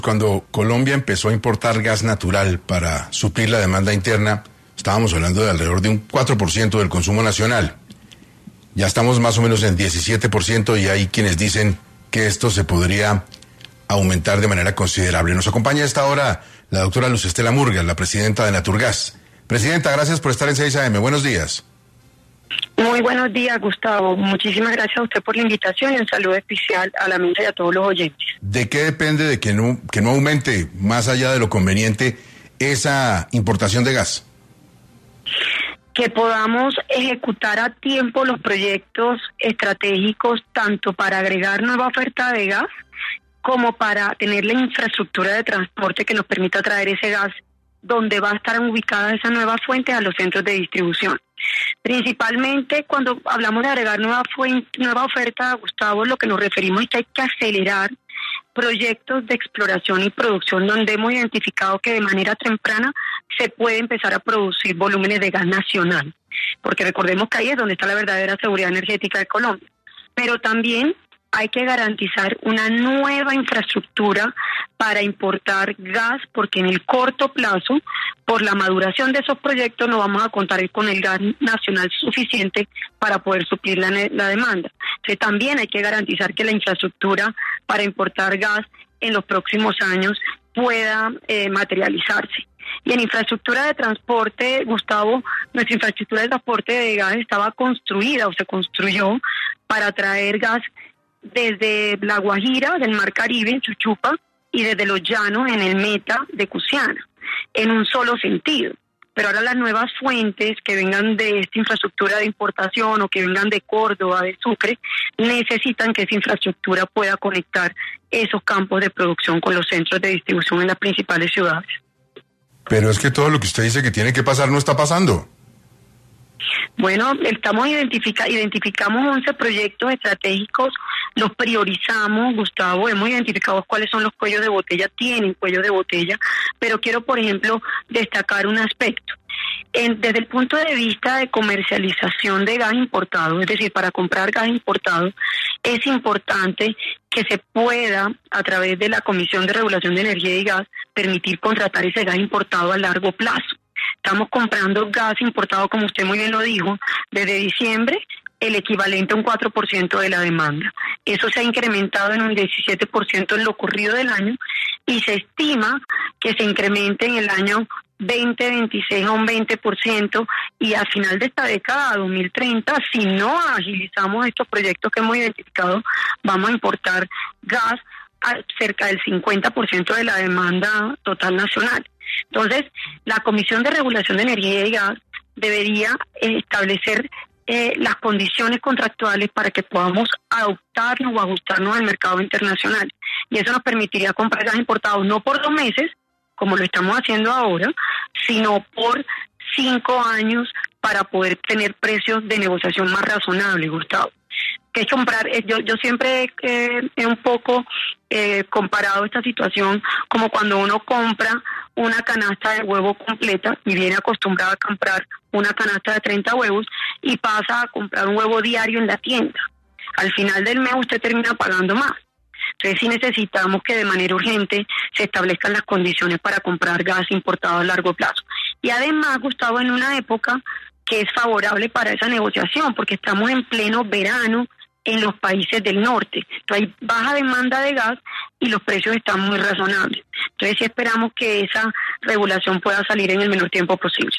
Cuando Colombia empezó a importar gas natural para suplir la demanda interna, estábamos hablando de alrededor de un 4% del consumo nacional. Ya estamos más o menos en 17% y hay quienes dicen que esto se podría aumentar de manera considerable. Nos acompaña a esta hora la doctora Luz Estela Murgas, la presidenta de Naturgas. Presidenta, gracias por estar en 6 AM. Buenos días. Muy buenos días, Gustavo. Muchísimas gracias a usted por la invitación y un saludo especial a la mesa y a todos los oyentes. ¿De qué depende de que no aumente más allá de lo conveniente esa importación de gas? Que podamos ejecutar a tiempo los proyectos estratégicos tanto para agregar nueva oferta de gas como para tener la infraestructura de transporte que nos permita traer ese gas donde va a estar ubicada esa nueva fuente a los centros de distribución. Principalmente cuando hablamos de agregar nueva oferta, Gustavo, lo que nos referimos es que hay que acelerar proyectos de exploración y producción donde hemos identificado que de manera temprana se puede empezar a producir volúmenes de gas nacional, porque recordemos que ahí es donde está la verdadera seguridad energética de Colombia. Pero también hay que garantizar una nueva infraestructura para importar gas, porque en el corto plazo, por la maduración de esos proyectos, no vamos a contar con el gas nacional suficiente para poder suplir la demanda. Entonces también hay que garantizar que la infraestructura para importar gas en los próximos años pueda materializarse. Y en infraestructura de transporte, Gustavo, nuestra infraestructura de transporte de gas estaba construida o se construyó para traer gas desde La Guajira, del Mar Caribe, en Chuchupa, y desde Los Llanos, en el Meta de Cusiana, en un solo sentido. Pero ahora las nuevas fuentes que vengan de esta infraestructura de importación o que vengan de Córdoba, de Sucre, necesitan que esa infraestructura pueda conectar esos campos de producción con los centros de distribución en las principales ciudades. Pero es que todo lo que usted dice que tiene que pasar no está pasando. Bueno, identificamos 11 proyectos estratégicos, los priorizamos, Gustavo, hemos identificado cuáles son los cuellos de botella, tienen cuellos de botella, pero quiero, por ejemplo, destacar un aspecto. Desde el punto de vista de comercialización de gas importado, es decir, para comprar gas importado, es importante que se pueda, a través de la Comisión de Regulación de Energía y Gas, permitir contratar ese gas importado a largo plazo. Estamos comprando gas importado, como usted muy bien lo dijo, desde diciembre, el equivalente a un 4% de la demanda. Eso se ha incrementado en un 17% en lo ocurrido del año y se estima que se incremente en el año 2026 a un 20% y a final de esta década, 2030, si no agilizamos estos proyectos que hemos identificado, vamos a importar gas a cerca del 50% de la demanda total nacional. Entonces, la Comisión de Regulación de Energía y Gas debería establecer las condiciones contractuales para que podamos adoptarnos o ajustarnos al mercado internacional. Y eso nos permitiría comprar gas importado no por 2 meses, como lo estamos haciendo ahora, sino por 5 años para poder tener precios de negociación más razonables, Gustavo. Que es comprar, yo siempre he un poco comparado esta situación como cuando uno compra una canasta de huevo completa y viene acostumbrado a comprar una canasta de 30 huevos y pasa a comprar un huevo diario en la tienda. Al final del mes usted termina pagando más. Entonces sí necesitamos que de manera urgente se establezcan las condiciones para comprar gas importado a largo plazo. Y además, Gustavo, en una época que es favorable para esa negociación, porque estamos en pleno verano en los países del norte. Entonces hay baja demanda de gas y los precios están muy razonables. Entonces sí esperamos que esa regulación pueda salir en el menor tiempo posible.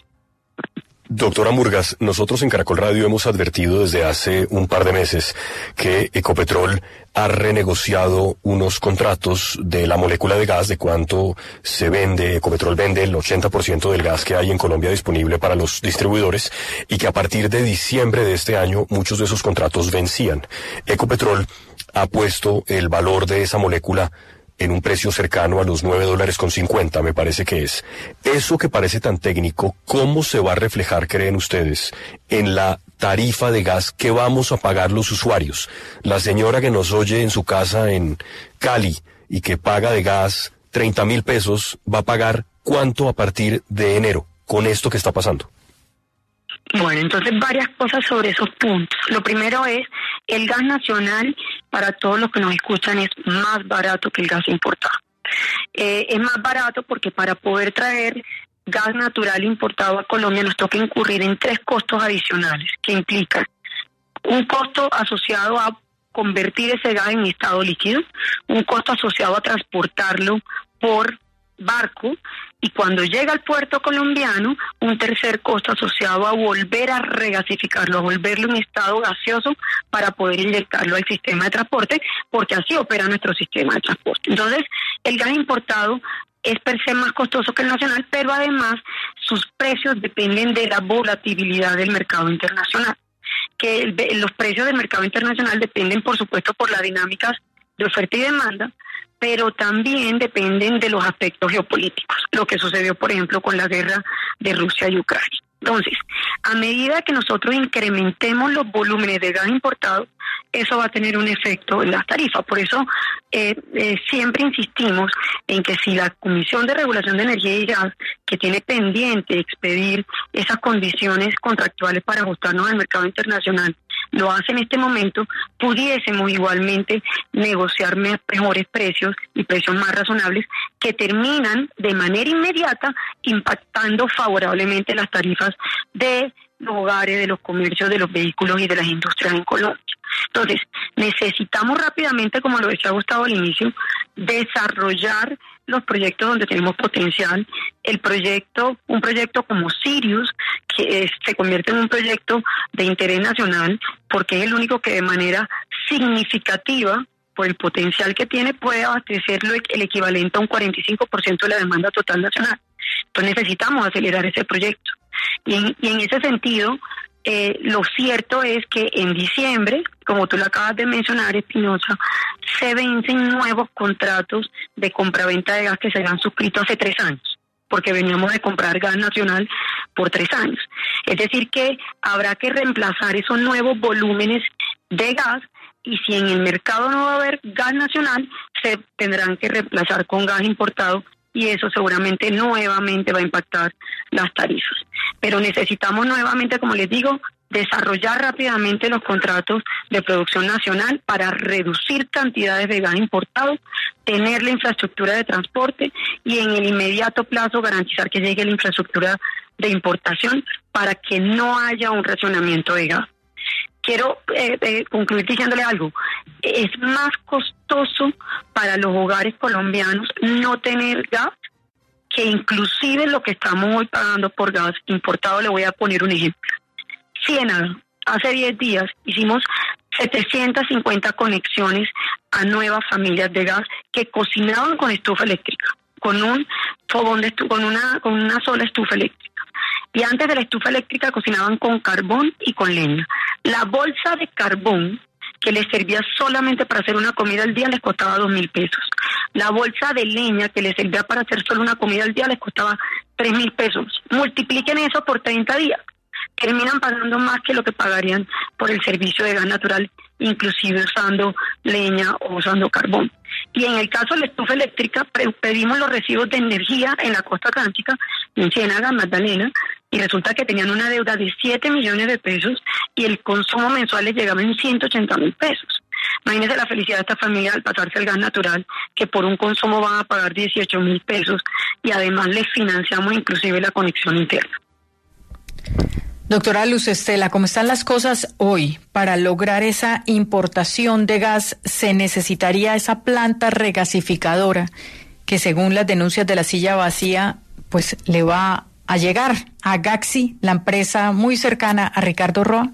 Doctora Murgas, nosotros en Caracol Radio hemos advertido desde hace un par de meses que Ecopetrol ha renegociado unos contratos de la molécula de gas, de cuánto se vende. Ecopetrol vende el 80% del gas que hay en Colombia disponible para los distribuidores y que a partir de diciembre de este año muchos de esos contratos vencían. Ecopetrol ha puesto el valor de esa molécula en un precio cercano a los $9.50, me parece que es. Eso que parece tan técnico, ¿cómo se va a reflejar, creen ustedes, en la tarifa de gas que vamos a pagar los usuarios? La señora que nos oye en su casa en Cali y que paga de gas 30.000 pesos, ¿va a pagar cuánto a partir de enero con esto que está pasando? Bueno, entonces varias cosas sobre esos puntos. Lo primero es, el gas nacional, para todos los que nos escuchan, es más barato que el gas importado. Es más barato porque para poder traer gas natural importado a Colombia nos toca incurrir en 3 costos adicionales, que implican un costo asociado a convertir ese gas en estado líquido, un costo asociado a transportarlo por barco, y cuando llega al puerto colombiano, un tercer costo asociado a volver a regasificarlo, a volverlo en estado gaseoso para poder inyectarlo al sistema de transporte, porque así opera nuestro sistema de transporte. Entonces, el gas importado es per se más costoso que el nacional, pero además sus precios dependen de la volatilidad del mercado internacional. Que los precios del mercado internacional dependen, por supuesto, por las dinámicas de oferta y demanda, pero también dependen de los aspectos geopolíticos, lo que sucedió, por ejemplo, con la guerra de Rusia y Ucrania. Entonces, a medida que nosotros incrementemos los volúmenes de gas importado, eso va a tener un efecto en las tarifas. Por eso siempre insistimos en que si la Comisión de Regulación de Energía y Gas, que tiene pendiente expedir esas condiciones contractuales para ajustarnos al mercado internacional, lo hace en este momento, pudiésemos igualmente negociar mejores precios y precios más razonables que terminan de manera inmediata impactando favorablemente las tarifas de los hogares, de los comercios, de los vehículos y de las industrias en Colombia. Entonces, necesitamos rápidamente, como lo decía Gustavo al inicio, desarrollar los proyectos donde tenemos potencial. Un proyecto como Sirius, que se convierte en un proyecto de interés nacional, porque es el único que de manera significativa, por el potencial que tiene, puede abastecerlo el equivalente a un 45% de la demanda total nacional. Entonces necesitamos acelerar ese proyecto. Y en ese sentido, lo cierto es que en diciembre, como tú lo acabas de mencionar, Espinosa, se vencen nuevos contratos de compraventa de gas que se habían suscrito hace 3 años, porque veníamos de comprar gas nacional por 3 años. Es decir que habrá que reemplazar esos nuevos volúmenes de gas, y si en el mercado no va a haber gas nacional, se tendrán que reemplazar con gas importado, y eso seguramente nuevamente va a impactar las tarifas. Pero necesitamos nuevamente, como les digo, desarrollar rápidamente los contratos de producción nacional para reducir cantidades de gas importado, tener la infraestructura de transporte y en el inmediato plazo garantizar que llegue la infraestructura de importación para que no haya un racionamiento de gas. Quiero concluir diciéndole algo. Es más costoso para los hogares colombianos no tener gas que inclusive lo que estamos hoy pagando por gas importado. Le voy a poner un ejemplo. Ciénaga, hace 10 días hicimos 750 conexiones a nuevas familias de gas que cocinaban con estufa eléctrica, con un fogón de con una sola estufa eléctrica. Y antes de la estufa eléctrica cocinaban con carbón y con leña. La bolsa de carbón que les servía solamente para hacer una comida al día les costaba 2.000 pesos. La bolsa de leña que les servía para hacer solo una comida al día les costaba 3.000 pesos. Multipliquen eso por 30 días. Terminan pagando más que lo que pagarían por el servicio de gas natural, inclusive usando leña o usando carbón. Y en el caso de la estufa eléctrica, pedimos los recibos de energía en la costa atlántica, en Ciénaga, Magdalena, y resulta que tenían una deuda de 7 millones de pesos y el consumo mensual les llegaba en 180.000 pesos. Imagínense la felicidad de esta familia al pasarse al gas natural, que por un consumo van a pagar 18.000 pesos y además les financiamos inclusive la conexión interna. Doctora Luz Estela, ¿cómo están las cosas hoy? Para lograr esa importación de gas se necesitaría esa planta regasificadora que, según las denuncias de La Silla Vacía, pues le va a llegar a Gaxi, la empresa muy cercana a Ricardo Roa.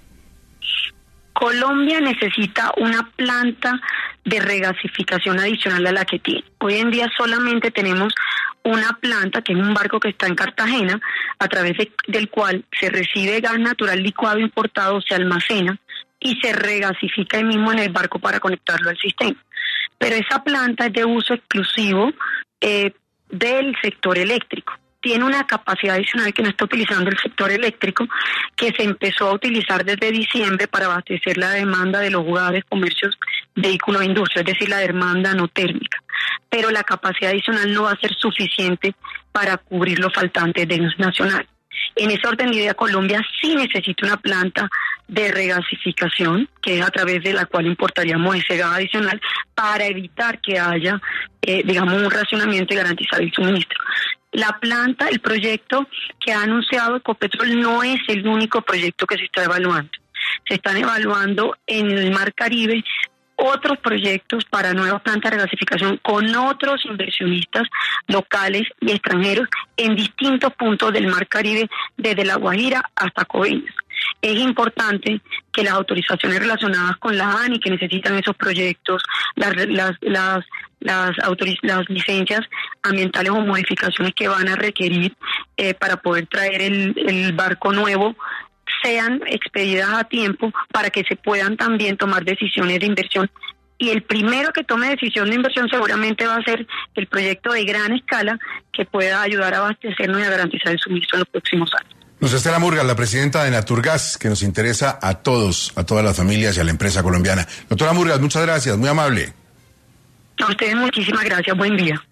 Colombia necesita una planta de regasificación adicional a la que tiene. Hoy en día solamente tenemos una planta, que es un barco que está en Cartagena, a través del cual se recibe gas natural licuado importado, se almacena y se regasifica ahí mismo en el barco para conectarlo al sistema. Pero esa planta es de uso exclusivo del sector eléctrico. Tiene una capacidad adicional que no está utilizando el sector eléctrico, que se empezó a utilizar desde diciembre para abastecer la demanda de los hogares, comercios, vehículos e industria, es decir, la demanda no térmica. Pero la capacidad adicional no va a ser suficiente para cubrir los faltantes de gas nacional. En ese orden de idea, Colombia sí necesita una planta de regasificación, que es a través de la cual importaríamos ese gas adicional para evitar que haya, un racionamiento y garantizar el suministro. La planta, el proyecto que ha anunciado Ecopetrol no es el único proyecto que se está evaluando. Se están evaluando en el Mar Caribe otros proyectos para nuevas plantas de regasificación con otros inversionistas locales y extranjeros en distintos puntos del Mar Caribe, desde La Guajira hasta Coveñas. Es importante que las autorizaciones relacionadas con la ANI que necesitan esos proyectos, las licencias ambientales o modificaciones que van a requerir para poder traer el barco nuevo, sean expedidas a tiempo para que se puedan también tomar decisiones de inversión. Y el primero que tome decisión de inversión seguramente va a ser el proyecto de gran escala que pueda ayudar a abastecernos y a garantizar el suministro en los próximos años. Luz Estela Murgas, la presidenta de Naturgas, que nos interesa a todos, a todas las familias y a la empresa colombiana. Doctora Murgas, muchas gracias, muy amable. A ustedes muchísimas gracias, buen día.